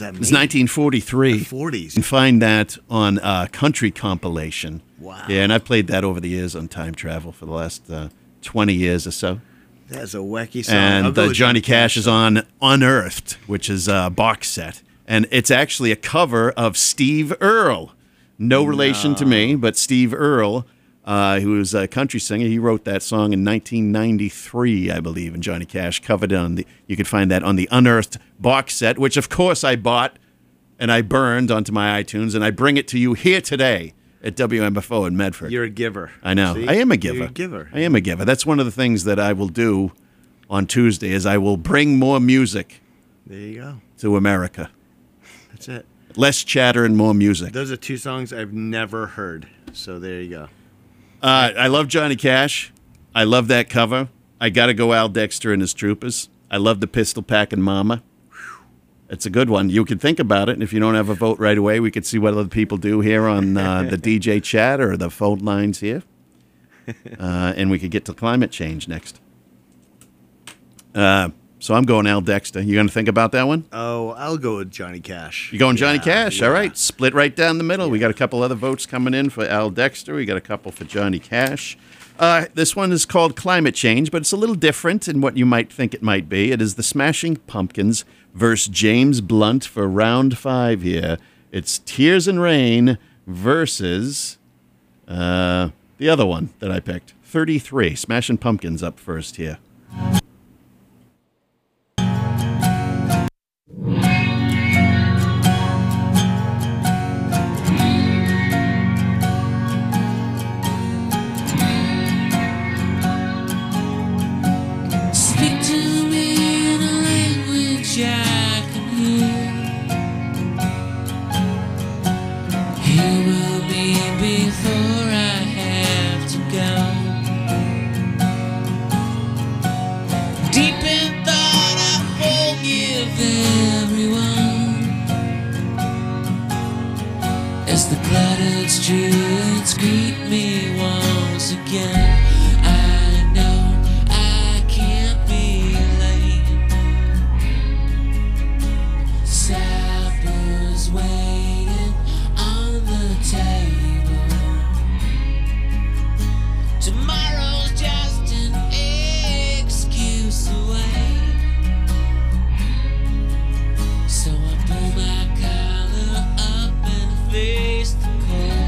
It's 1943. The 40s. You can find that on a country compilation. Wow. Yeah, and I've played that over the years on Time Travel for the last 20 years or so. That's a wacky song. And Johnny Cash is on Unearthed, which is a box set. And it's actually a cover of Steve Earle. No relation to me, but Steve Earle, who was a country singer, he wrote that song in 1993, I believe, and Johnny Cash covered it on the. You could find that on the Unearthed box set, which of course I bought and I burned onto my iTunes, and I bring it to you here today at WMFO in Medford. You're a giver. I know. See? I am a giver. You're a giver. I am a giver. That's one of the things that I will do on Tuesday is I will bring more music There you go. to America. That's it. Less chatter and more music. Those are two songs I've never heard. So there you go. I love Johnny Cash. I love that cover. I got to go Al Dexter and his Troopers. I love the Pistol Packin' Mama. It's a good one. You could think about it, and if you don't have a vote right away, we could see what other people do here on the DJ chat or the phone lines here. And we could get to climate change next. So I'm going Al Dexter. You going to think about that one? Oh, I'll go with Johnny Cash. You going Johnny Cash? Yeah. All right. Split right down the middle. We got a couple other votes coming in for Al Dexter. We got a couple for Johnny Cash. This one is called Climate Change, but it's a little different in what you might think it might be. It is the Smashing Pumpkins versus James Blunt for round 5 here. It's Tears and Rain versus the other one that I picked, 33. Smashing Pumpkins up first here. Streets greet me once again. I know I can't be late. Supper's waiting on the table. Tomorrow's just an excuse away. So I pull my collar up and face the cold.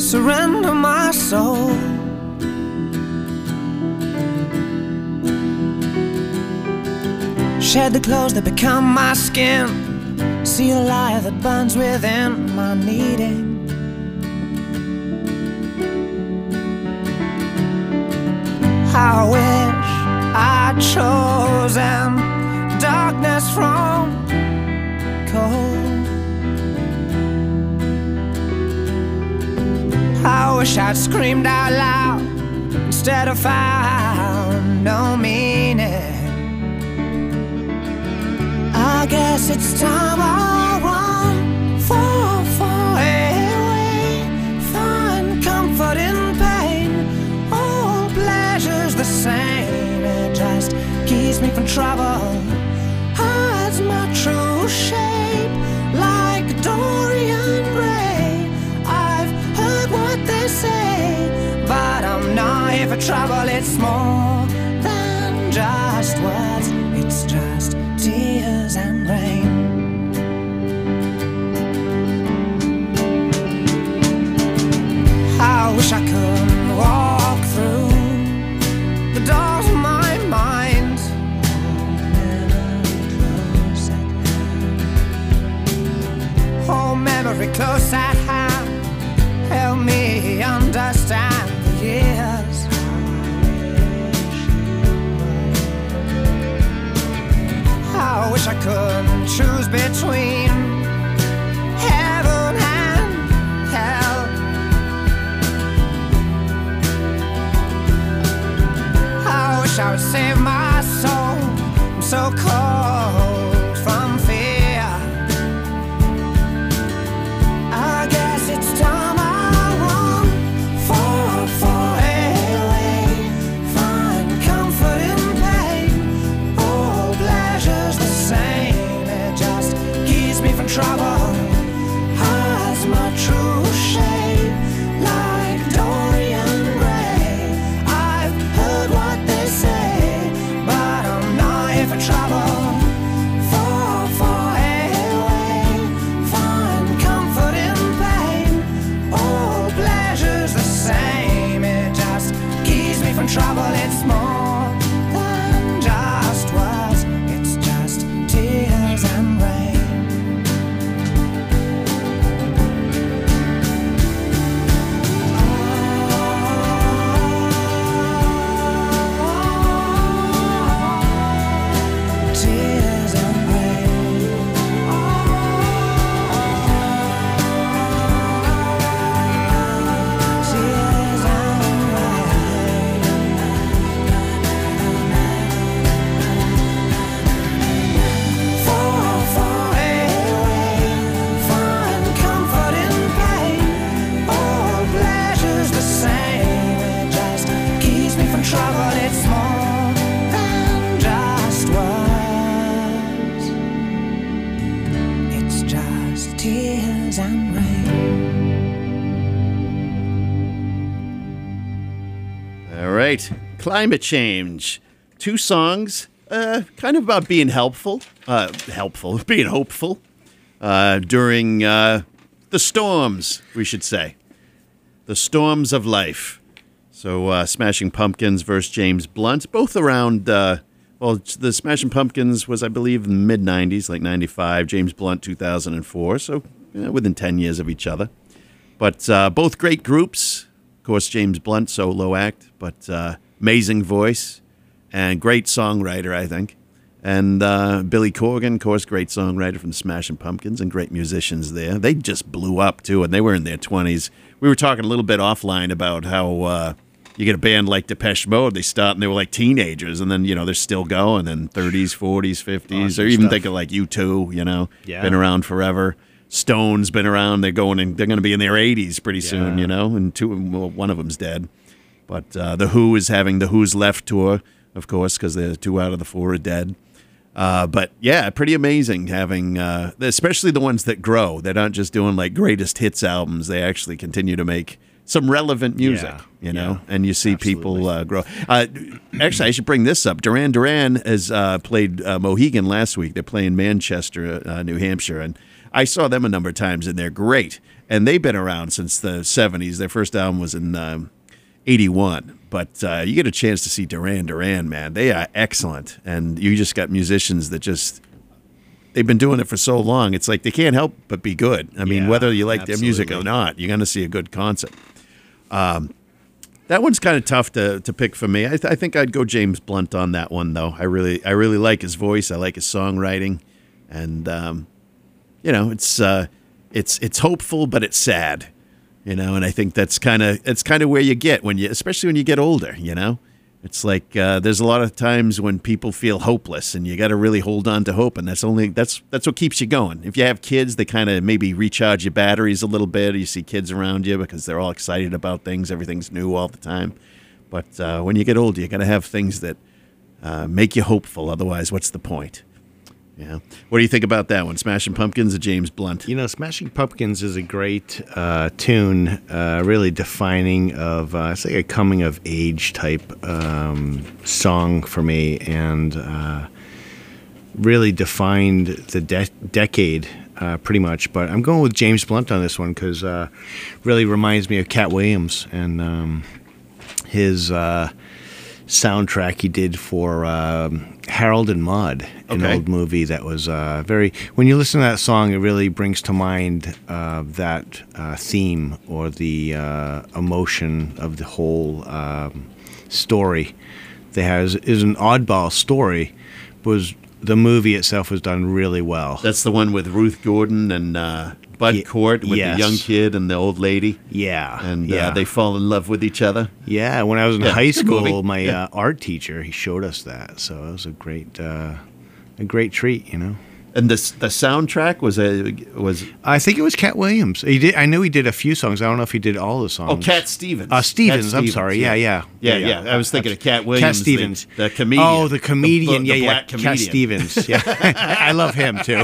surrender my soul. Shed the clothes that become my skin, see the light that burns within my needing. I wish I'd chosen darkness from cold. I wish I'd screamed out loud instead of found no meaning. I guess it's time I run far away, find comfort in pain. All pleasure's the same, it just keeps me from trouble, hides my true shape like Dorian Gray. I've heard what they say, but I'm not here for trouble. It's more than just words, it's just tears and rain. I wish I could walk through the doors of my mind, hold memory close at hand, help me understand the years. I wish I could choose between heaven and hell. I wish I would save my soul, I'm so cold from fear. I guess it's time I run far away, find comfort in pain. All pleasure's the same, it just keeps me from trouble, hides my true shape like Dorian Gray. I've heard what they say, but I'm not here for trouble. Far away, find comfort in pain. All pleasure's the same, it just keeps me from trouble. It's more than just words, it's just tears and rain. Tears and rain. Tears and rain. Far away, find comfort in pain. All pleasure's the same, it just keeps me from trouble. It's more than just words, it's just tears and rain. All right, climate change. 2 songs, kind of about being being hopeful during the storms, we should say. The storms of life. So Smashing Pumpkins versus James Blunt, both around, the Smashing Pumpkins was, I believe, in the mid-90s, like 95, James Blunt 2004, so within 10 years of each other. But both great groups. Of course, James Blunt, solo act, but amazing voice and great songwriter, I think. And Billy Corgan, of course, great songwriter from the Smashing Pumpkins and great musicians there. They just blew up, too, and they were in their 20s. We were talking a little bit offline about how you get a band like Depeche Mode, they start and they were like teenagers, and then, they're still going, and 30s, 40s, 50s, or even think of like U2, Yeah. been around forever. Stone's been around. They're going to be in their 80s pretty soon, and one of them's dead. But The Who is having the Who's Left tour, of course, because the 2 out of the 4 are dead. But yeah, pretty amazing having, especially the ones that grow. They're not just doing like greatest hits albums. They actually continue to make some relevant music, and you see people grow. Actually, I should bring this up. Duran Duran has played Mohegan last week. They're playing Manchester, New Hampshire, and I saw them a number of times, and they're great. And they've been around since the 70s. Their first album was in 81. But you get a chance to see Duran Duran, man. They are excellent. And you just got musicians that just, they've been doing it for so long. It's like they can't help but be good. I mean, Yeah, whether you like their music or absolutely. not, you're going to see a good concert. That one's kind of tough to pick for me. I think I'd go James Blunt on that one, though. I really like his voice. I like his songwriting, and it's hopeful, but it's sad, And I think it's kind of where you get especially when you get older. It's like there's a lot of times when people feel hopeless, and you got to really hold on to hope, and that's what keeps you going. If you have kids, they kind of maybe recharge your batteries a little bit. Or you see kids around you because they're all excited about things. Everything's new all the time. But when you get older, you got to have things that make you hopeful. Otherwise, what's the point? Yeah. What do you think about that one? Smashing Pumpkins or James Blunt? Smashing Pumpkins is a great tune, really defining of, it's like a coming of age type song for me, and really defined the decade pretty much. But I'm going with James Blunt on this one because really reminds me of Cat Williams and his soundtrack he did for Harold and Maude, an Okay. old movie that was very. When you listen to that song, it really brings to mind that theme or the emotion of the whole story. Is an oddball story, was the movie itself was done really well. That's the one with Ruth Gordon and Bud Cort with yes. the young kid and the old lady. Yeah, And yeah. they fall in love with each other. Yeah, when I was in Yeah, high it's a good school, movie. my Yeah. art teacher, he showed us that, so it was a great treat, And the soundtrack was. I think it was Cat Williams. He did. I knew he did a few songs. I don't know if he did all the songs. Oh, Cat Stevens. Stevens. Cat I'm sorry. Yeah. Yeah. I was thinking of Cat Williams. Cat Stevens, the comedian. Oh, the comedian. The yeah. black comedian. Cat Stevens. Yeah, I love him too.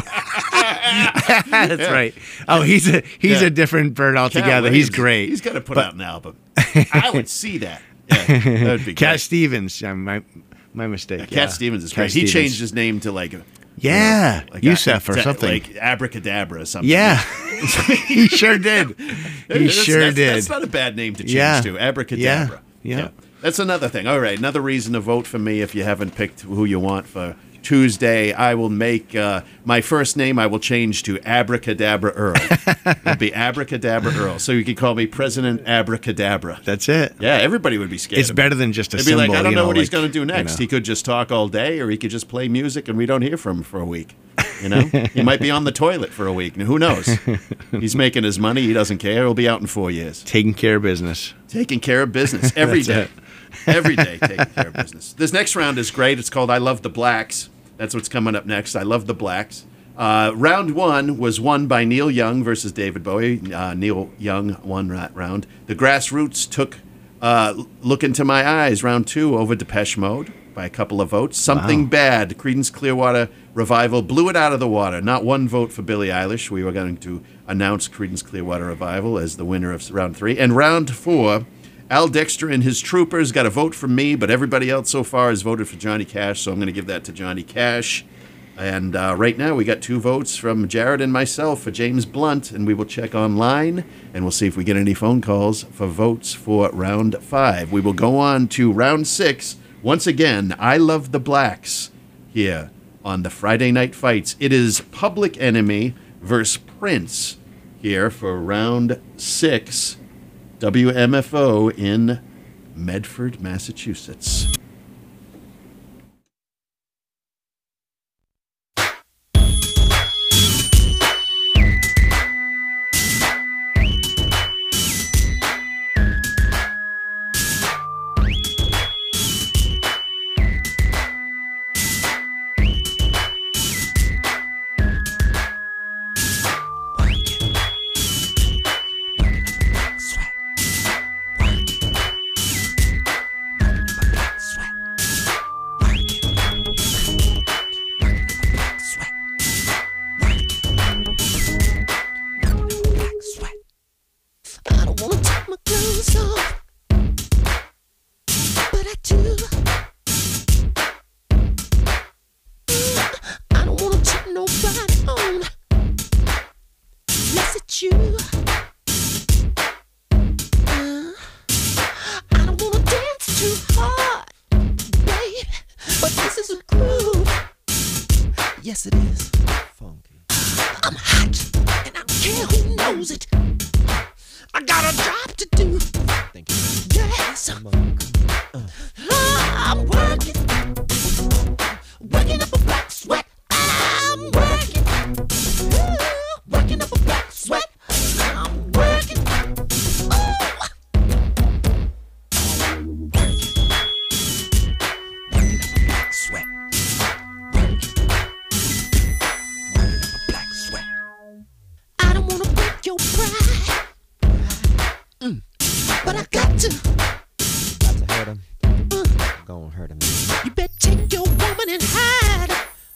That's right. Oh, he's a different bird Cat altogether. He's Williams, great. He's got to put out an album. I would see that. Yeah, that would be Cat great. Stevens. My mistake. Cat Stevens is Cat great. He Stevens. changed his name to Yeah, Yusef or something. like Abracadabra or something. Yeah, he sure did. He sure did. That's not a bad name to change Yeah. to. Abracadabra. Yeah. That's another thing. All right, another reason to vote for me if you haven't picked who you want for Tuesday. I will make my first name, I will change to Abracadabra Earl. It'll be Abracadabra Earl. So you could call me President Abracadabra. That's it. Yeah, everybody would be scared. It's of better me. than just a They'd be symbol. like, I don't know what he's like, going to do next. He could just talk all day, or he could just play music and we don't hear from him for a week. He might be on the toilet for a week. Now, who knows? He's making his money. He doesn't care. He'll be out in 4 years. Taking care of business. Taking care of business every That's day. it. Every day, taking care of business. This next round is great. It's called I Love the Blacks. That's what's coming up next. I Love the Blacks. Round one was won by Neil Young versus David Bowie. Neil Young won that round. The Grassroots took Look Into My Eyes, round two, over Depeche Mode by a couple of votes. Something Bad, Creedence Clearwater Revival blew it out of the water. Not one vote for Billie Eilish. We were going to announce Creedence Clearwater Revival as the winner of round three. And round four, Al Dexter and his Troopers got a vote from me, but everybody else so far has voted for Johnny Cash, so I'm going to give that to Johnny Cash. And right now we got 2 votes from Jared and myself for James Blunt, and we will check online, and we'll see if we get any phone calls for votes for round 5. We will go on to round 6. Once again, I Love the Blacks here on the Friday Night Fights. It is Public Enemy versus Prince here for round 6. WMFO in Medford, Massachusetts. Sweat. Work it. Yes, it is. Funky. I'm hot, and I don't care who knows it. I got a job to do. Thank you. Yes. I'm working. Working up a black sweat. I'm working. Working up a black sweat. I'm working. Sweat. Working up a black sweat. I don't wanna break your pride, but I got to. Got to hurt him. Gonna hurt him. You better take your woman and hide.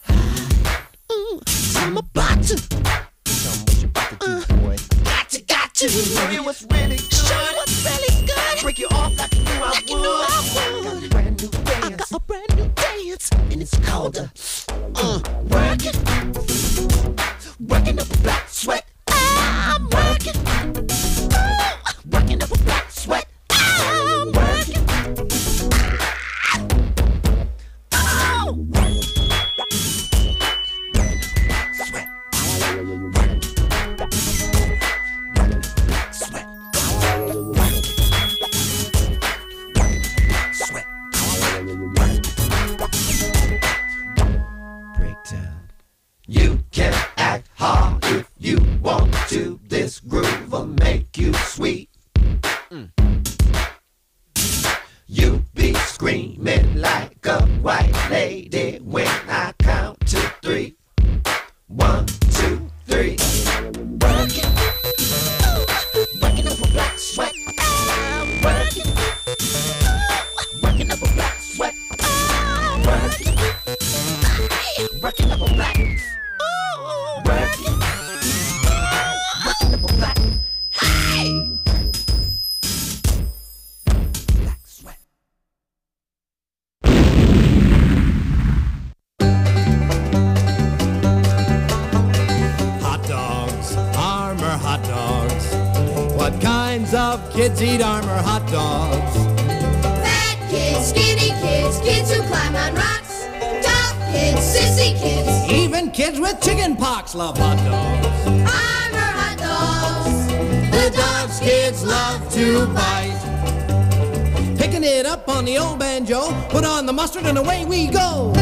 I'm about to. Tell me what you about to do, boy. Got to. Show you what's really good. Show you what's really good. Break you off like you knew I would. Got a brand new dance. I got a brand new dance, and it's called working. Working up a black sweat. I'm working. Working up a black sweat. I'm working. Sweat. Sweat. Breakdown. You can act hard if you want to. This groove will make you sweet. You be screaming like a white lady when I count to 3. 1, 2, 3. Working. Working up a black sweat. I'm working. Working up a black sweat. I'm working. Working up a black. Working. Working up a black. Hey! Black sweat. Hot dogs, Armour hot dogs. What kinds of kids eat Armour hot dogs? Fat kids, skinny kids, kids who climb on rocks, tough kids, sissy kids, Even kids with chicken pox love hot dogs. Armour hot dogs. The dogs kids love to bite. Picking it up on the old banjo, put on the mustard and away we go.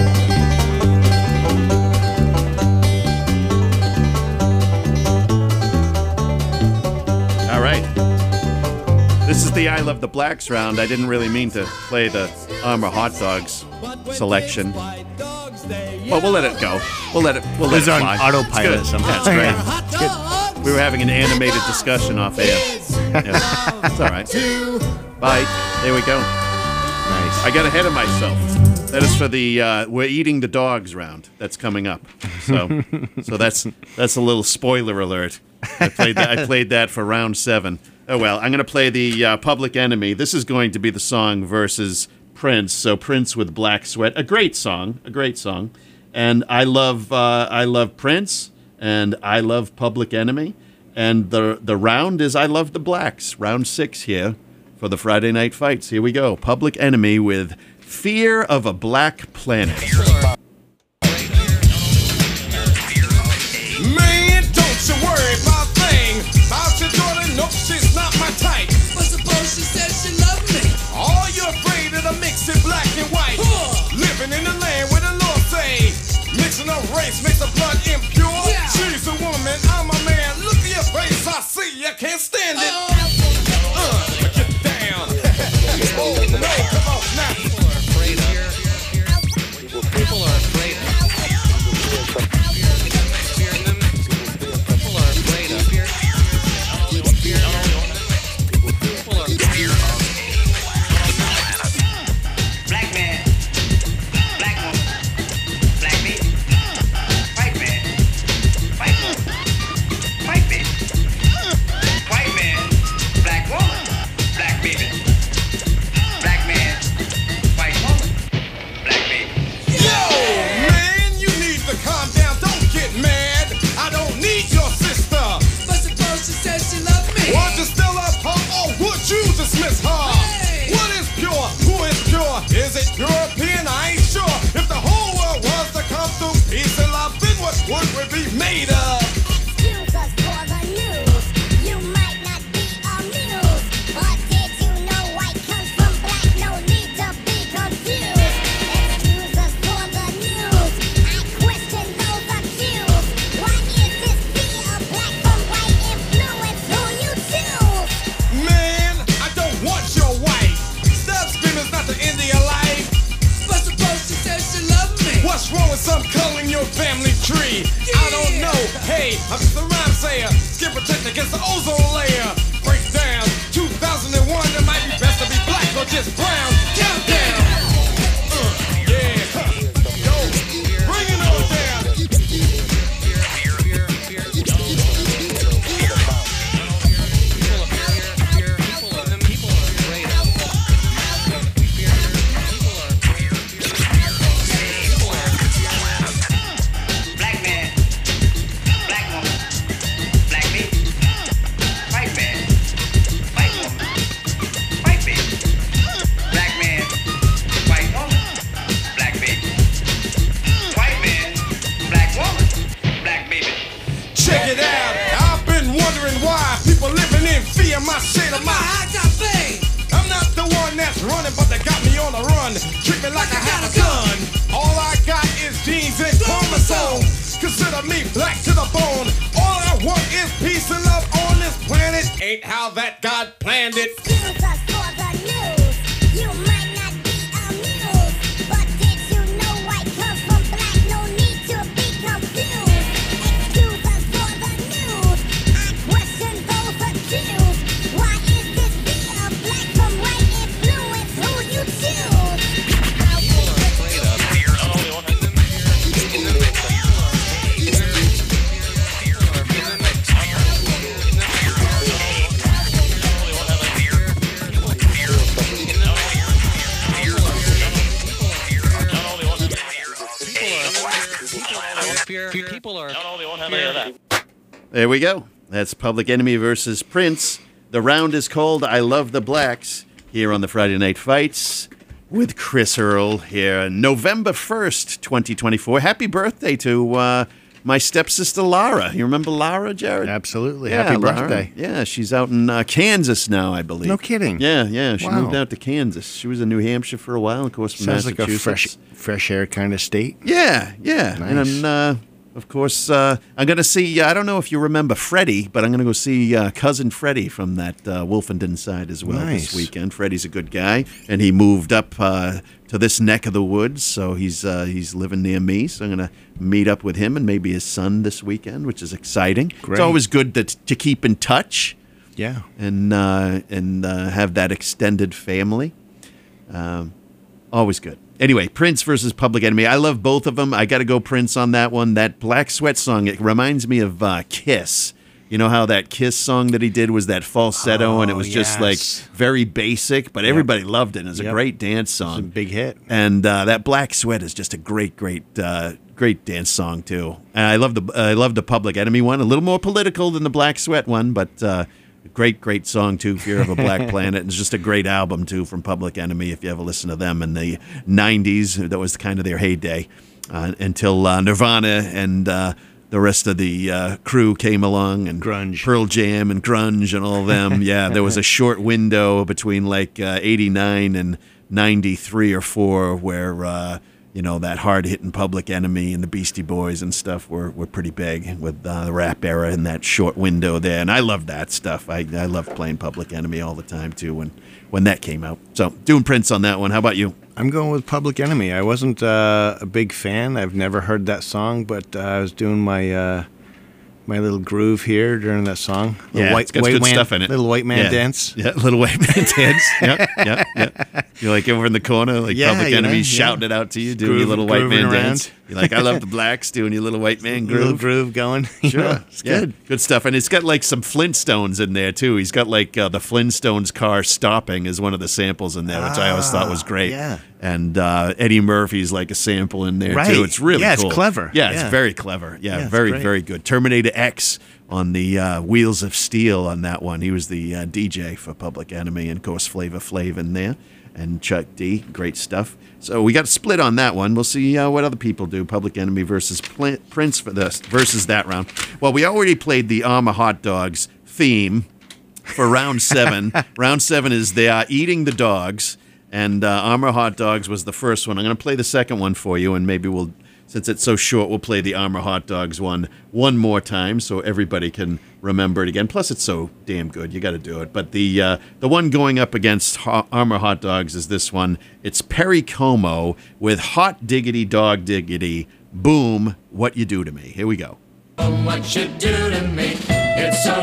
All right. This is the I Love the Blacks round. I didn't really mean to play the Armour hot dogs selection. Well, we'll let it go. We'll let it Those are on fly. autopilot It's good. somehow. That's great. Hot dogs. We were having an animated discussion off air. Yeah. It's all right. Bye. There we go. Nice. I got ahead of myself. That is for the we're eating the dogs round. That's coming up. So that's a little spoiler alert. I played that for round 7. Oh well, I'm going to play the Public Enemy. This is going to be the song versus Prince. So Prince with Black Sweat, a great song. And I love Prince, and I love Public Enemy. And the round is I Love the Blacks. Round 6 here for the Friday Night Fights. Here we go. Public Enemy with Fear of a Black Planet. Man, don't you worry about a thing. About your daughter, nope, she's not my type. But suppose she said she loved me. Are you afraid of the mix in black and white? Living in the land where the law say mixing up race makes the blood impure. Yeah. She's a woman, I'm a man. Look at your face, I see you can't stand it. Get down. Oh no, come on now. People are afraid of Black man, black woman, black baby, white man, white woman, white baby, white man, made of. Excuse us for the news. You might not be amused, but did you know white comes from black? No need to be confused. Excuse us for the news. I question those accused. Why is this sea of black from white influence? Who you choose? Man, I don't want your wife. Stop screaming's not the end of your life. But suppose she says she loves me. What's wrong with some color in your family tree? I don't know. Hey, I'm just a rhyme sayer. Skin protected against the ozone layer. Break down. 2001, it might be best to be black or just brown. Countdown. Yeah. Yo, bring it on down. Black man, black woman, black baby, white man, white woman, white baby, black man, white woman, black baby, white man, black woman, black baby. Check it out. I've been wondering why people living in fear. My shade of my I got pain. I'm not the one that's running, but they got me on the run. Treat me like I have a gun. All I got is genes and chromosomes. Consider me black to the bone. All I want is peace and love on this planet. Ain't how that God planned it. Excuse us for the news. You might not be amused, but did you know white comes from black? No need to be confused. Excuse us for the news. I question those accused. Why is this sea of black from white influence? Who you choose? People are not only won't have any of that. There we go. That's Public Enemy versus Prince. The round is called I Love the Blacks here on the Friday Night Fights with Chris Earl here. November 1st, 2024. Happy birthday to my stepsister Lara. You remember Lara, Jared? Absolutely. Yeah, Happy Lara. birthday. Yeah, she's out in Kansas now, I believe. No kidding. Yeah. She Wow. moved out to Kansas. She was in New Hampshire for a while, of course, from Sounds like a Massachusetts. fresh air kind of state. Yeah. Nice. And of course, I'm going to see, I don't know if you remember Freddie, but I'm going to go see Cousin Freddie from that Wolfenden side as well Nice. this weekend. Freddie's a good guy, and he moved up to this neck of the woods, so he's living near me. So I'm going to meet up with him and maybe his son this weekend, which is exciting. Great. It's always good to keep in touch Yeah. and have that extended family. Always good. Anyway, Prince versus Public Enemy. I love both of them. I got to go Prince on that one. That Black Sweat song, it reminds me of Kiss. You know how that Kiss song that he did was that falsetto, and it was just like very basic, but everybody loved it. It was a great dance song. It's a big hit. And that Black Sweat is just a great dance song too. And I love the Public Enemy one. A little more political than the Black Sweat one, but great song too. Fear of a Black Planet. It's just a great album too from Public Enemy. If you ever listen to them in the '90s, that was kind of their heyday until Nirvana and the rest of the crew came along, and Grunge. Pearl Jam and grunge and all of them. Yeah, there was a short window between like 89 and 93 or 4 where that hard-hitting Public Enemy and the Beastie Boys and stuff were pretty big with the rap era in that short window there. And I love that stuff. I loved playing Public Enemy all the time, too, when that came out. So, doing Prince on that one. How about you? I'm going with Public Enemy. I wasn't a big fan. I've never heard that song, but I was doing my little groove here during that song. Yeah, it's got good stuff in it. Little white man dance. Yeah, little white man dance. Yep. You're like over in the corner, like Public Enemy shouting it out to you, doing your little white man grooving dance. You're like, I love the blacks, doing your little white man Little groove. groove going. Sure. It's good. Good stuff. And it's got like some Flintstones in there too. He's got like the Flintstones car stopping as one of the samples in there, which I always thought was great. Yeah. And Eddie Murphy's like a sample in there Right. too. It's really Yeah, cool. it's clever. Yeah, it's Yeah. very clever. Yeah, it's very, great. very good. Terminator X on the Wheels of Steel on that one. He was the DJ for Public Enemy and, of course, Flavor Flav in there. and Chuck D. Great stuff. So we got a split on that one. We'll see what other people do. Public Enemy versus Prince for this versus that round. Well, we already played the Armour Hot Dogs theme for round 7. Round 7 is They Are Eating the Dogs, and Armour Hot Dogs was the first one. I'm going to play the second one for you, and maybe we'll, since it's so short, we'll play the Armour Hot Dogs one more time so everybody can remember it again. Plus, it's so damn good. You got to do it. But the one going up against Armour Hot Dogs is this one. It's Perry Como with Hot Diggity Dog Diggity Boom, What You Do to Me. Here we go. What you do to me, it's so.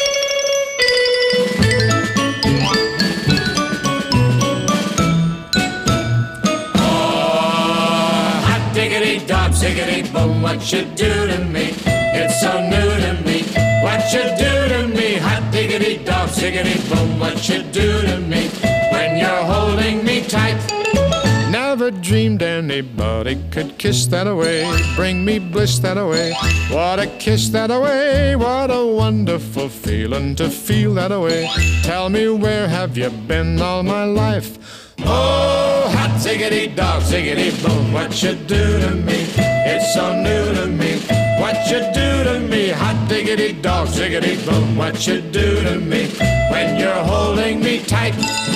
Hot diggity dog, ziggity boom, what you do to me, it's so new to me. What you do to me, hot diggity dog, ziggity boom, what you do to me, when you're holding me tight. Never dreamed anybody could kiss that away, bring me bliss that away. What a kiss that away, what a wonderful feeling to feel that away. Tell me, where have you been all my life? Oh, hot ziggity dog, ziggity boom, what you do to me, it's so new to me. What you do to me, hot diggity dog, ziggity boom, what you do to me, when you're holding me tight.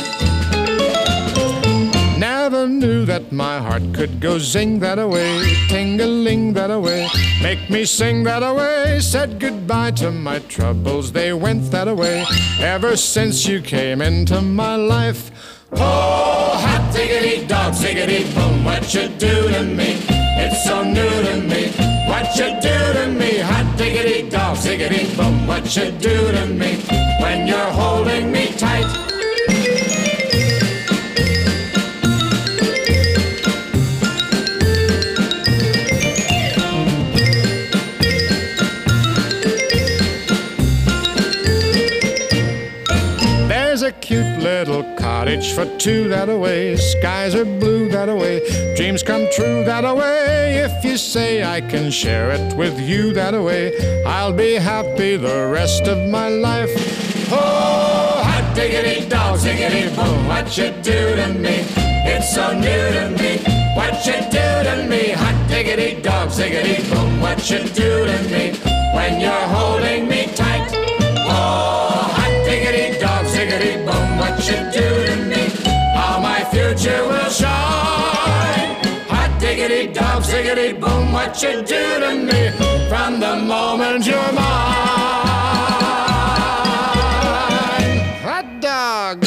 Never knew that my heart could go zing that away, ting-a-ling that away, make me sing that away. Said goodbye to my troubles, they went that away, ever since you came into my life. Oh, hot diggity dog, ziggity boom, what you do to me, it's so new to me. What you do to me, hot diggity dog, ziggity boom, what you do to me, when you're holding me tight. There's a cute little cottage for two that away, skies are blue that away, dreams come true that away. If you say I can share it with you that away, I'll be happy the rest of my life. Oh, hot diggity dog, ziggity boom, what you do to me, it's so new to me. What you do to me, hot diggity dog, ziggity boom, what you do to me, when you're holding me tight. Oh, hot diggity dog, ziggity boom, what you do to me, how my future will shine. Hot diggity dog, ziggity boom, what you do to me, from the moment you're mine. Hot dog.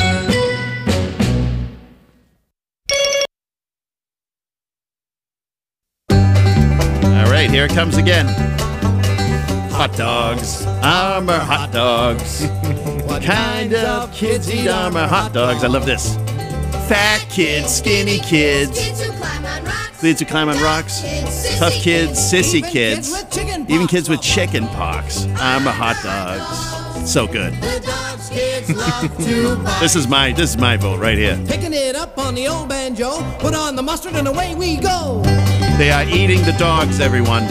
All right, here it comes again. Hot dogs, Armour Hot Dogs. What kind of kids eat Armour Hot Dogs? I love this. Fat kids, skinny kids, kids who climb on rocks, tough kids, sissy kids, even kids with chicken pox. Armour Hot Dogs. So good. This is my vote right here. Picking it up on the old banjo, put on the mustard and away we go. They are eating the dogs, everyone.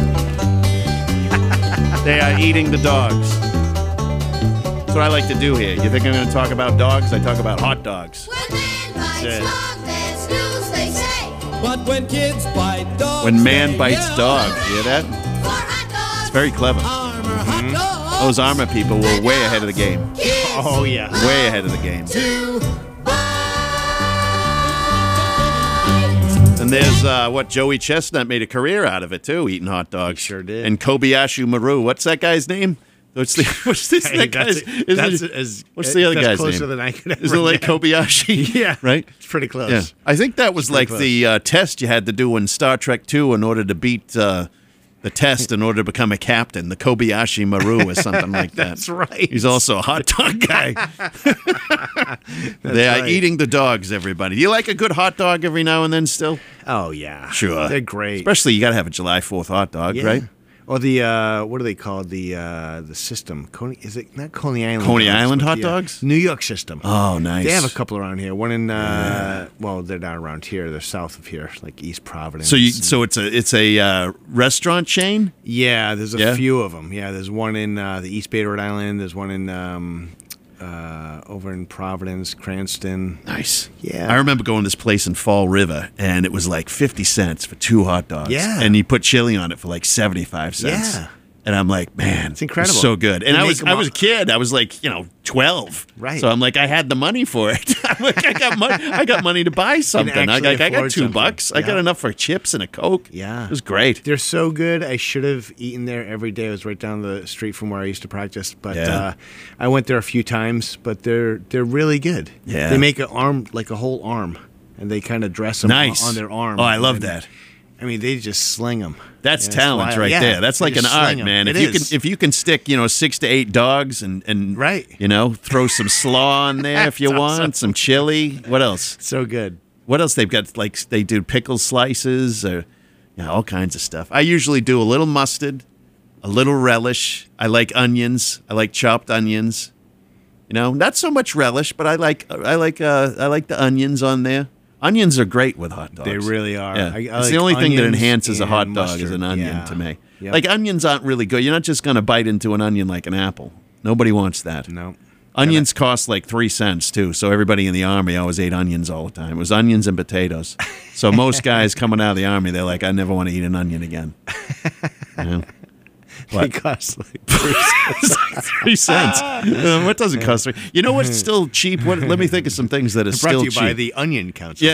They are eating the dogs. That's what I like to do here. You think I'm going to talk about dogs? I talk about hot dogs. But when kids bite dogs, When man they bites yell. dog. You hear that? It's very clever. Armour Hot Dogs. Those Armour people were way ahead of the game. Oh, yeah. Way ahead of the game. And there's Joey Chestnut made a career out of it too, eating hot dogs. He sure did. And Kobayashi Maru. What's that guy's name? What's the Hey, guy's? What's the other that's guy's closer name? than I could ever Is it like get. Kobayashi? Yeah. Right? It's pretty close. Yeah. I think that was like the test you had to do in Star Trek 2 in order to beat the test in order to become a captain. The Kobayashi Maru or something like that. That's right. He's also a hot dog guy. They are right. eating the dogs, everybody. Do you like a good hot dog every now and then still? Oh, yeah. Sure. They're great. Especially you got to have a July 4th hot dog, Yeah. right? Or the, what do they call the system? Is it not Coney Island? Coney dogs, Island but hot the, dogs? New York system. Oh, nice. They have a couple around here. One in, well, they're not around here. They're south of here, like East Providence. So it's a restaurant chain? Yeah, there's a Yeah? few of them. Yeah, there's one in the East Bay, Rhode Island. There's one in over in Providence, Cranston. Nice. Yeah. I remember going to this place in Fall River, and it was like 50 cents for 2 hot dogs. Yeah. And you put chili on it for like 75 cents. Yeah. And I'm like, man, It's incredible. so good. And They I make was 'em I was up- a kid. I was like, 12. Right. So I'm like, I had the money for it. I'm like, I got money to buy something. I actually got afford $2. something. I got Yeah. enough for chips and a Coke. Yeah. It was great. They're so good. I should have eaten there every day. It was right down the street from where I used to practice. But Yeah. I went there a few times. But they're really good. Yeah. They make an arm, like a whole arm, and they kind of dress them Nice. on their arm. Oh, I love And, that. I mean, they just sling them. That's talent right there. That's like an art, man. If you can stick, 6 to 8 dogs and Right. throw some slaw on there if you That's want, awesome. some chili. What else? So good. What else they've got? Like they do pickle slices or all kinds of stuff. I usually do a little mustard, a little relish. I like onions. I like chopped onions. Not so much relish, but I like the onions on there. Onions are great with hot dogs. They really are. Yeah. I It's like the only thing that onions enhances a hot and dog is mustard. an onion Yeah. to me. Yep. Like onions aren't really good. You're not just going to bite into an onion like an apple. Nobody wants that. No. Onions cost like 3 cents too, so everybody in the army always ate onions all the time. It was onions and potatoes. So most guys coming out of the army, they're like, I never want to eat an onion again. They What? cost like 3 It's like 3 cents. What doesn't cost 3? You know what's still cheap? Let me think of some things that are Brought still to you cheap. by the Onion Council.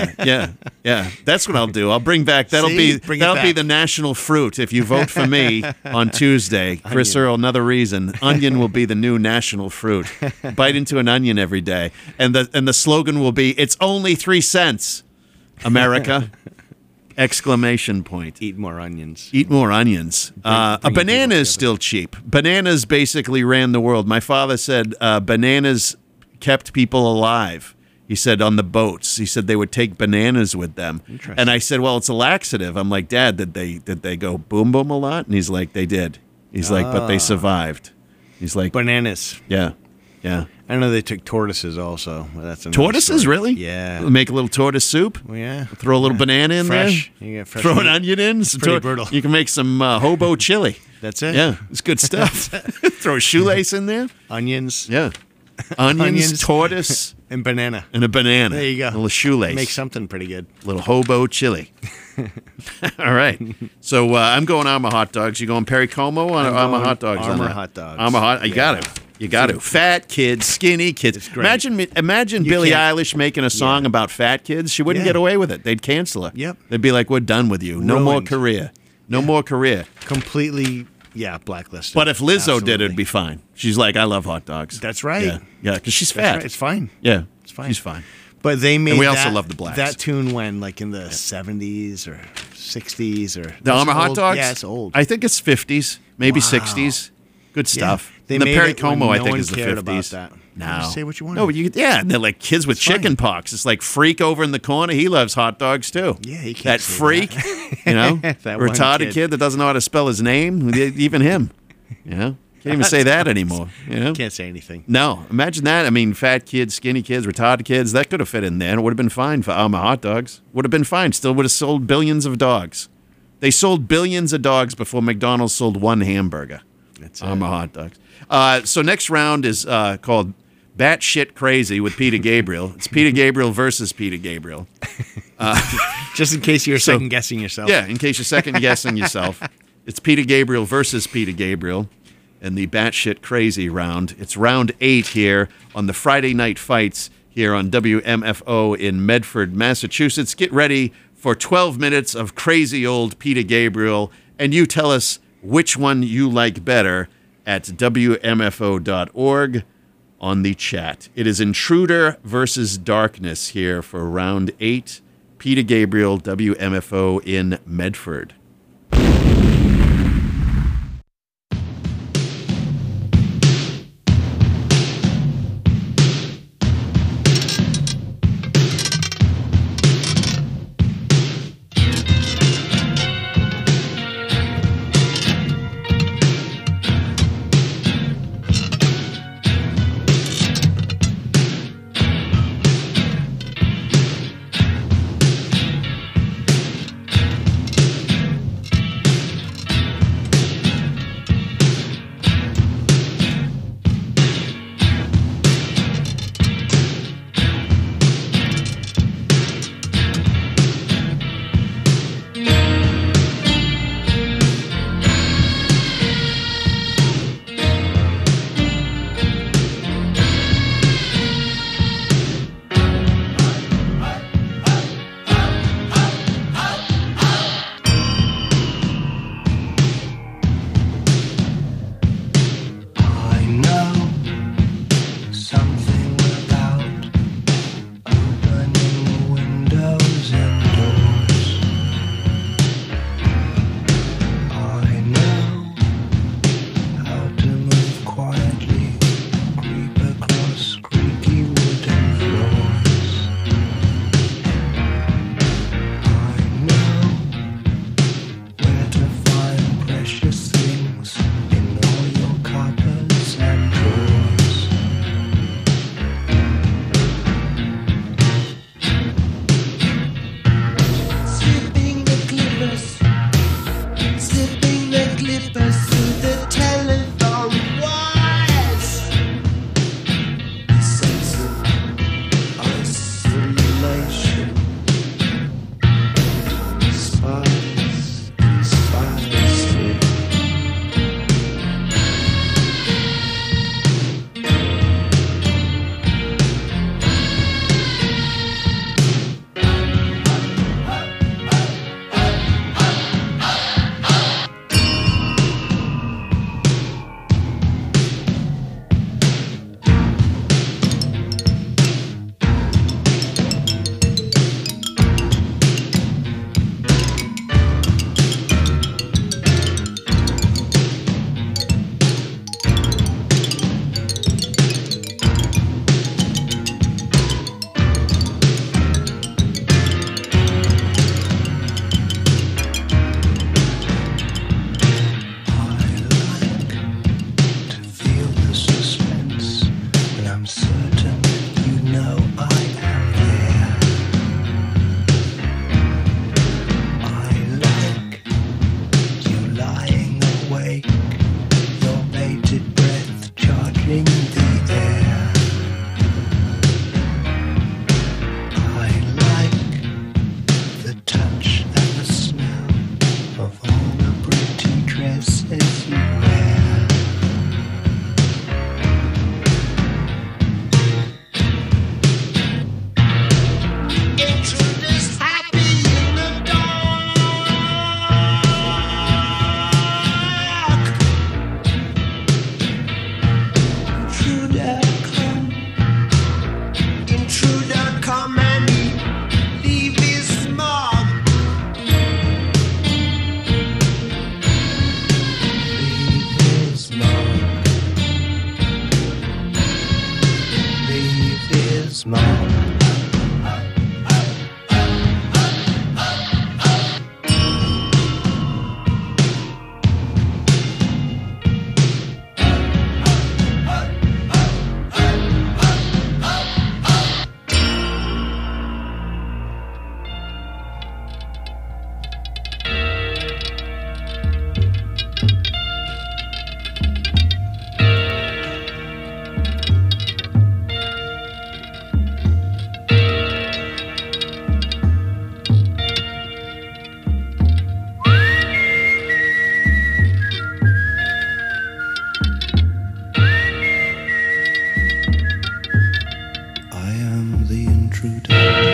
Yeah. That's what I'll do. I'll bring back. That'll See? be Bring it that'll be back. the national fruit. If you vote for me on Tuesday, Chris Earl, another reason, onion will be the new national fruit. Bite into an onion every day, and the slogan will be, "It's only 3 cents, America!" Exclamation point. Eat more onions. Eat more onions. A bring banana people is still cheap. Bananas basically ran the world. My father said bananas kept people alive. He said on the boats. He said they would take bananas with them. Interesting. And I said, well, it's a laxative. I'm like, Dad, did they go boom boom a lot? And he's like, they did. He's like, but they survived. He's like, Bananas. yeah. I know they took tortoises also. But that's another Tortoises, story. really? Yeah. Make a little tortoise soup. Well, yeah. Throw a little banana in Fresh. there. You get fresh Throw an meat. onion in. Some pretty brutal. You can make some hobo chili. That's it. Yeah, it's good stuff. Throw a shoelace in there. Onions. Yeah. Onions, Onions. tortoise, And banana. and a banana. There you go. A little shoelace. Make something pretty good. little hobo chili. All right. So I'm going Armour hot dogs. You going Perry Como or I'm Armour going hot dogs? on Armour that? hot dogs. Armour hot. You Yeah. got to. You got to. Fat kids, skinny kids. It's great. Imagine You Billie can't- Eilish making a song about fat kids. She wouldn't Yeah. get away with it. They'd cancel her. Yep. They'd be like, "We're done with you. No more Ruined. career. No more career." Completely, blacklisted. But if Lizzo did, Absolutely. it'd be fine. She's like, "I love hot dogs." That's right. Yeah, because she's That's fat. right. It's fine. Yeah, It's fine. She's fine. But they made we also that- love the blacks. That tune when, like in the 70s or 60s or The Armour It's hot old. dogs? Yeah, it's old. I think it's 50s, maybe Wow. 60s. Good stuff. They And the made Perry it when Como, I no think, one is the cared 50s. about that. No. Just say what you want. No, but and they're like kids with fine. chicken pox. It's like Freak over in the corner. He loves hot dogs too. Yeah, he can't That say freak, that. That one retarded kid. kid that doesn't know how to spell his name. Even him, can't even say that anymore. Can't say anything. No, imagine that. I mean, fat kids, skinny kids, retarded kids, that could have fit in there. And it would have been fine for Armour hot dogs. Would have been fine. Still would have sold billions of dogs. They sold billions of dogs before McDonald's sold one hamburger. That's it. Armour hot dogs. So next round is called Batshit Crazy with Peter Gabriel. It's Peter Gabriel versus Peter Gabriel. Just in case you're second guessing yourself. Yeah, in case you're second guessing yourself. It's Peter Gabriel versus Peter Gabriel in the Batshit Crazy round. It's round 8 here on the Friday Night Fights here on WMFO in Medford, Massachusetts. Get ready for 12 minutes of crazy old Peter Gabriel, and you tell us which one you like better at WMFO.org on the chat. It is Intruder versus Darkness here for round 8. Peter Gabriel, WMFO in Medford. filling the air. I like the touch and the smell of all the pretty dresses you wear. Intruders happy in the dark. Intruder come and leave his mark. Leave his mark. I am the intruder.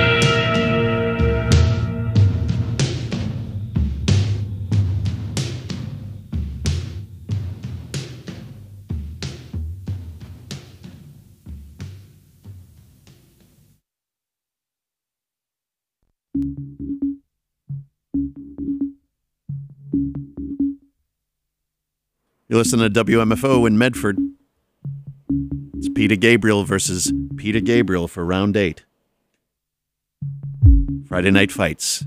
You listen to WMFO in Medford. It's Peter Gabriel versus Peter Gabriel for round 8. Friday Night Fights.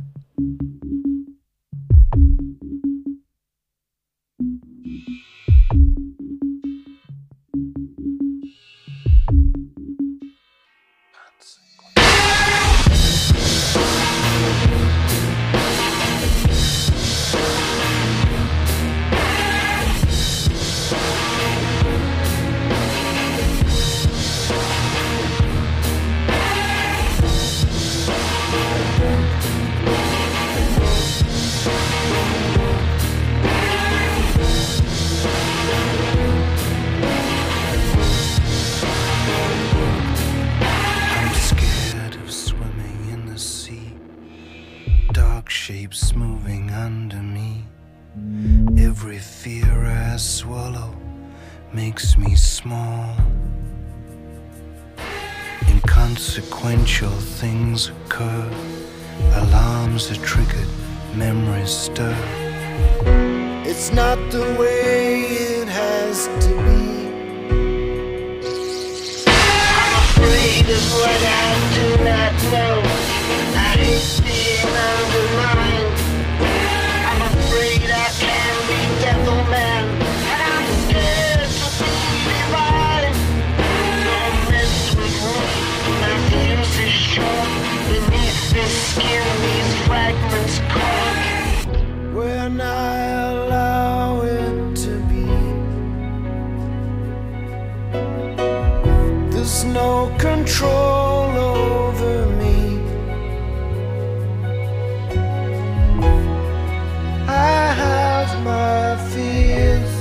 I'm scared of swimming in the sea. Dark shapes moving under me. Every fear I swallow makes me small. Inconsequential things occur. Alarms are triggered, memories stir. It's not the way it has to be. I'm afraid of what I do not know. I hate being undermined. I'm afraid I can be devil man, and I'm scared to be divine. Don't mess with me, my fuse is short. Beneath this skin, these fragments caught. When I allow it to be, there's no control over me. I have my fears,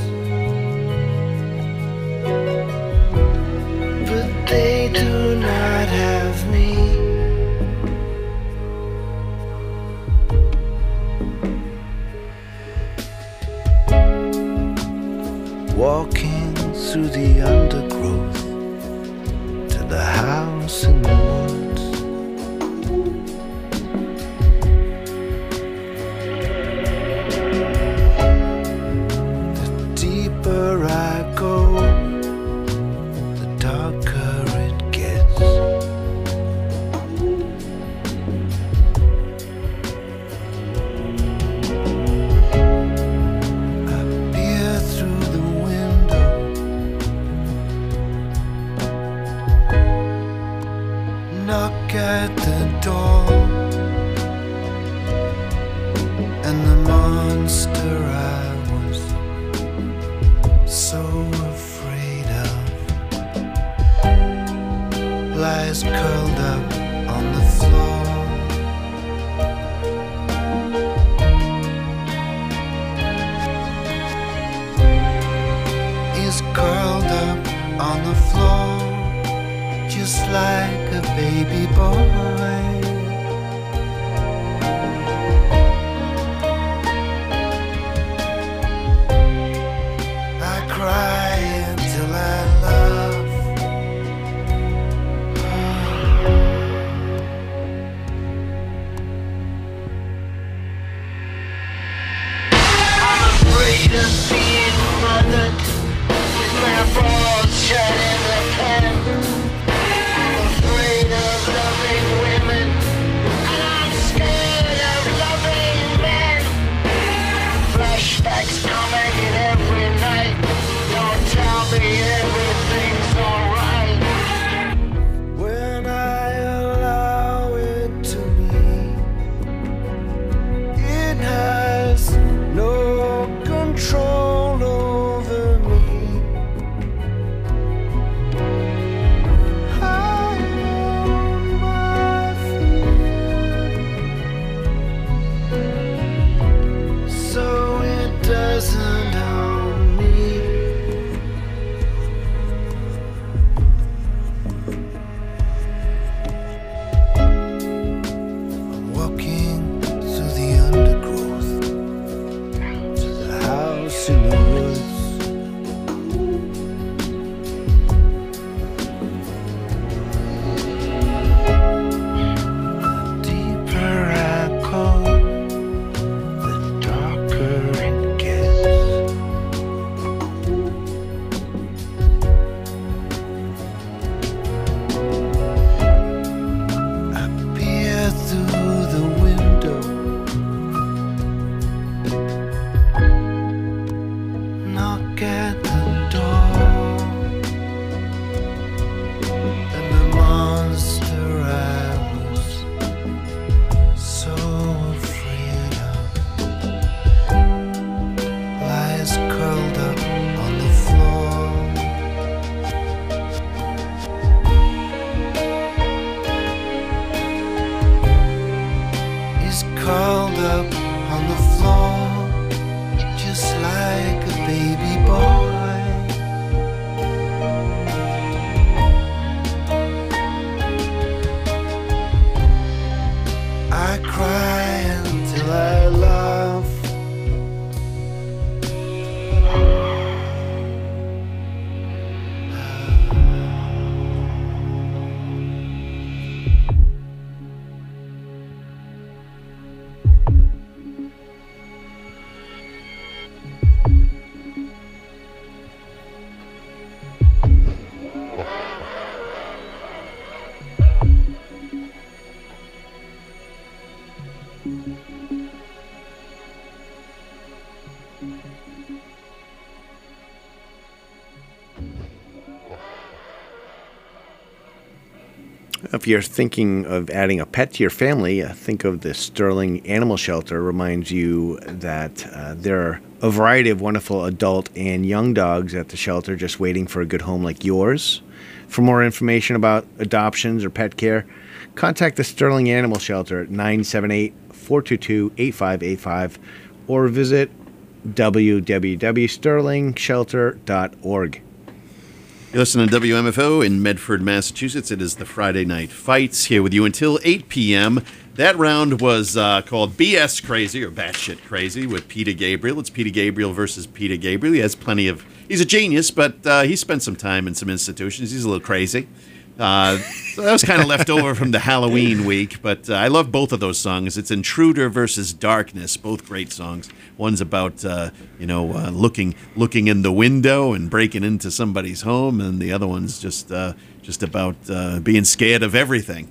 but they do not have me. Walking through the undergrowth to the house in the woods. The deeper I go, the darker it gets. I peer through the window, knock at the door, and the monster I was so curled up on the floor, just like a baby boy. I cry until I laugh. I'm afraid of being mothered with my balls shut in the pen. I'm afraid of loving women, and I'm scared of loving men. Flashbacks coming in every night. Don't tell me everything's alright. When I allow it to me, it has no control over me. I own my fear, so it doesn't own me. I'm walking through the undergrowth to the house in the woods. The deeper I go, the darker it gets. I peer through the window, knock at the door, and the monster I was so afraid of lies curled up on the floor. He's curled up on the floor, just like a baby boy. I cry until I laugh. If you're thinking of adding a pet to your family, think of the Sterling Animal Shelter. Reminds you that there are a variety of wonderful adult and young dogs at the shelter just waiting for a good home like yours. For more information about adoptions or pet care, contact the Sterling Animal Shelter at 978-422-8585 or visit www.sterlingshelter.org. You're listening to WMFO in Medford, Massachusetts. It is the Friday Night Fights here with you until 8 p.m. That round was called BS Crazy or Batshit Crazy with Peter Gabriel. It's Peter Gabriel versus Peter Gabriel. He has plenty of... He's a genius, but he spent some time in some institutions. He's a little crazy. So that was kind of left over from the Halloween week, but I love both of those songs. It's Intruder versus Darkness, both great songs. One's about looking in the window and breaking into somebody's home, and the other one's just about being scared of everything.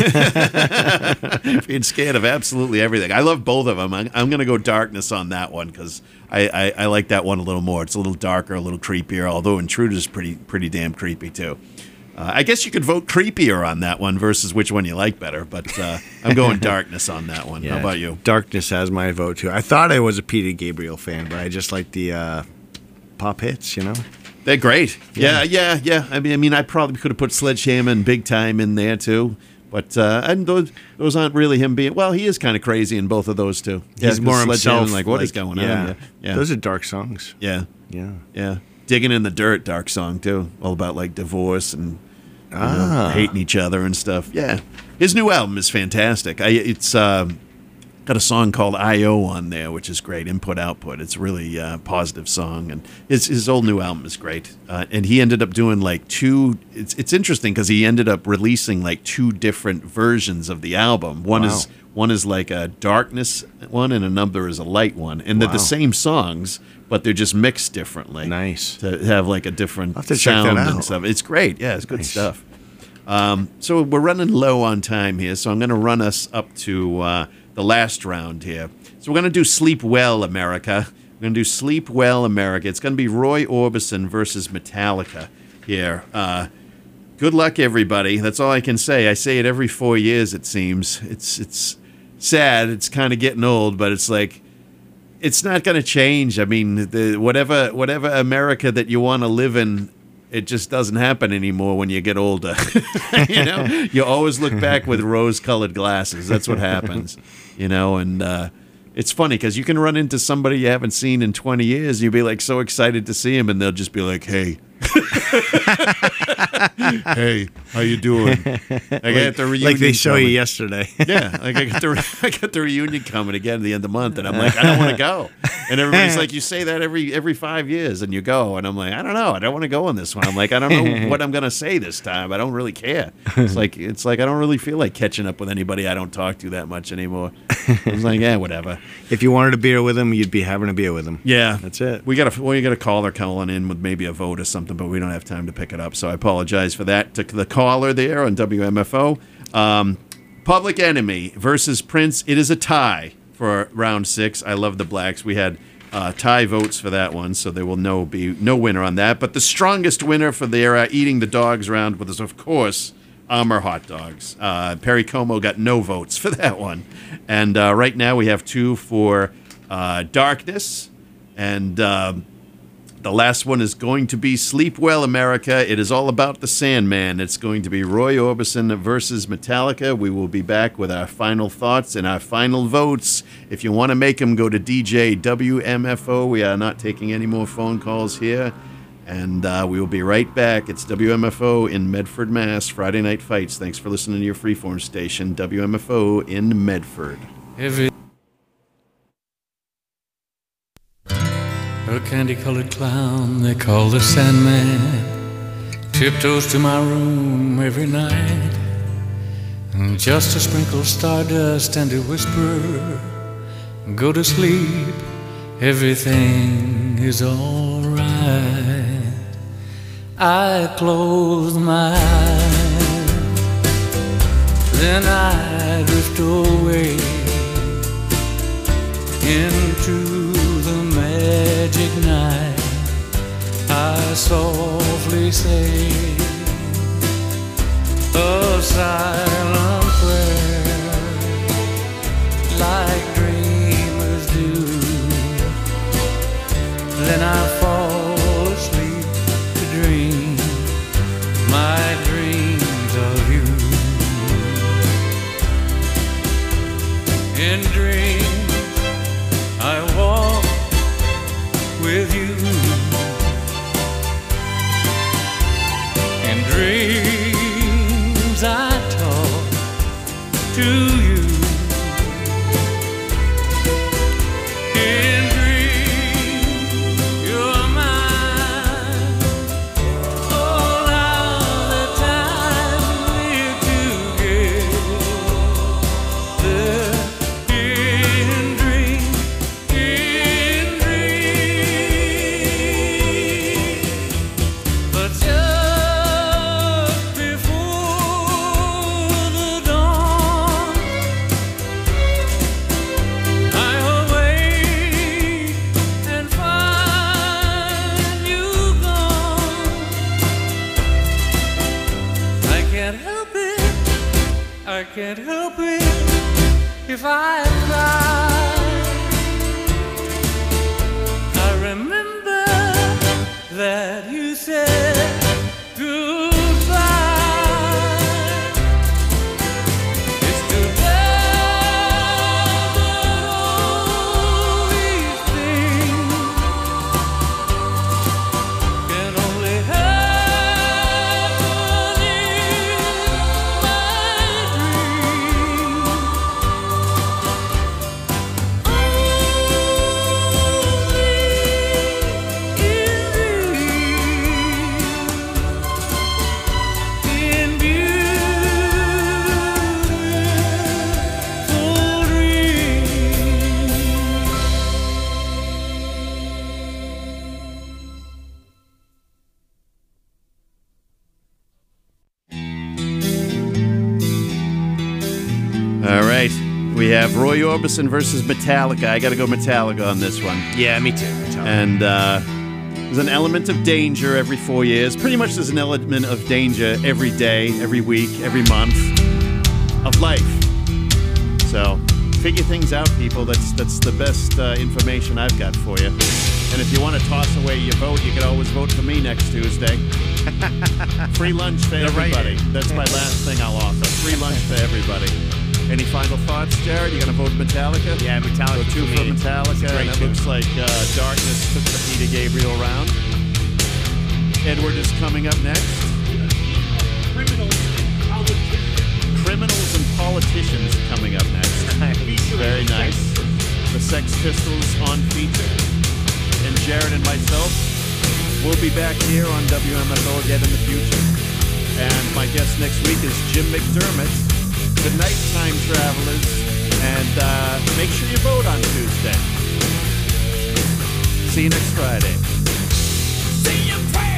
Being scared of absolutely everything. I love both of them. I'm going to go Darkness on that one because I like that one a little more. It's a little darker, a little creepier, although Intruder's pretty damn creepy too. I guess you could vote creepier on that one versus which one you like better, but I'm going Darkness on that one. Yeah, how about you? Darkness has my vote too. I thought I was a Peter Gabriel fan, but I just like the pop hits, you know? They're great. Yeah. I mean, I probably could have put Sledgehammer and Big Time in there too. But and those aren't really him being... Well, he is kind of crazy in both of those too. He's more himself. Like, what is going on? Yeah. Those are dark songs. Yeah. Digging in the Dirt, dark song too, all about like divorce and hating each other and stuff. Yeah, his new album is fantastic. It's got a song called I.O. on there, which is great. Input Output. It's a really positive song, and his old new album is great. And he ended up doing like two. It's interesting because he ended up releasing like two different versions of the album. One is like a darkness one, and another is a light one, and they're the same songs, but they're just mixed differently. Nice to have like a different I'll have to sound check that out. and stuff. It's great. Yeah, it's good stuff. So we're running low on time here, so I'm going to run us up to the last round here. So we're going to do Sleep Well, America. We're going to do Sleep Well, America. It's going to be Roy Orbison versus Metallica here. Good luck, everybody. That's all I can say. I say it every 4 years, it seems. It's sad. It's kind of getting old, but it's like, it's not going to change. I mean, whatever America that you want to live in, it just doesn't happen anymore when you get older. You know, you always look back with rose-colored glasses. That's what happens. You know, and it's funny because you can run into somebody you haven't seen in 20 years. You'll be like so excited to see him, and they'll just be like, "Hey, hey, how you doing?" I got the reunion. Like they show coming. you yesterday. Yeah, like I got the reunion coming again at the end of the month, and I'm like, I don't want to go. And everybody's like, you say that every 5 years, and you go, and I'm like, I don't know, I don't want to go on this one. I'm like, I don't know what I'm gonna say this time. I don't really care. It's like I don't really feel like catching up with anybody I don't talk to that much anymore. I was like, yeah, whatever. If you wanted a beer with him, you'd be having a beer with him. Yeah, that's it. We got a caller calling in with maybe a vote or something, but we don't have time to pick it up. So I apologize for that to the caller there on WMFO. Public Enemy versus Prince. It is a tie for round 6. I love the blacks. We had tie votes for that one, so there will be no winner on that. But the strongest winner for their Eating the Dogs round was, of course, Armour Hot Dogs. Perry Como got no votes for that one. And right now we have 2 for Darkness. And the last one is going to be Sleep Well, America. It is all about the Sandman. It's going to be Roy Orbison versus Metallica. We will be back with our final thoughts and our final votes. If you want to make them, go to DJ WMFO. We are not taking any more phone calls here. And we will be right back. It's WMFO in Medford, Mass. Friday Night Fights. Thanks for listening to your freeform station, WMFO in Medford. A candy-colored clown they call the Sandman tiptoes to my room every night, and just to sprinkle stardust and to whisper, go to sleep, everything is all right. I close my eyes, then I drift away into the magic night. I softly say a silent prayer, like dreamers do. Then I fall asleep to dream my dreams of you. In dreams I walk with you. In dreams I talk to you. In dreams you're mine. All of the time we're together. In dreams, but just before the dawn, I awake and find you gone. I can't help it, I can't help it if I cry. I remember that you said goodbye. It's too bad that all these things We have Roy Orbison versus Metallica. I got to go Metallica on this one. Yeah, me too. And there's an element of danger every 4 years. Pretty much there's an element of danger every day, every week, every month of life. So figure things out, people. That's the best information I've got for you. And if you want to toss away your vote, you can always vote for me next Tuesday. Free lunch for everybody. That's my last thing I'll offer. Free lunch for everybody. Any final thoughts, Jared? You gonna vote Metallica? Yeah, Metallica. So 2 for Metallica, and it tune. looks like Darkness took the Peter Gabriel round. Edward is coming up next. Criminals and Politicians coming up next. Very nice. The Sex Pistols on feature. And Jared and myself will be back here on WMFO again in the future. And my guest next week is Jim McDermott. Good night, time travelers, and make sure you vote on Tuesday. See you next Friday. See you Friday.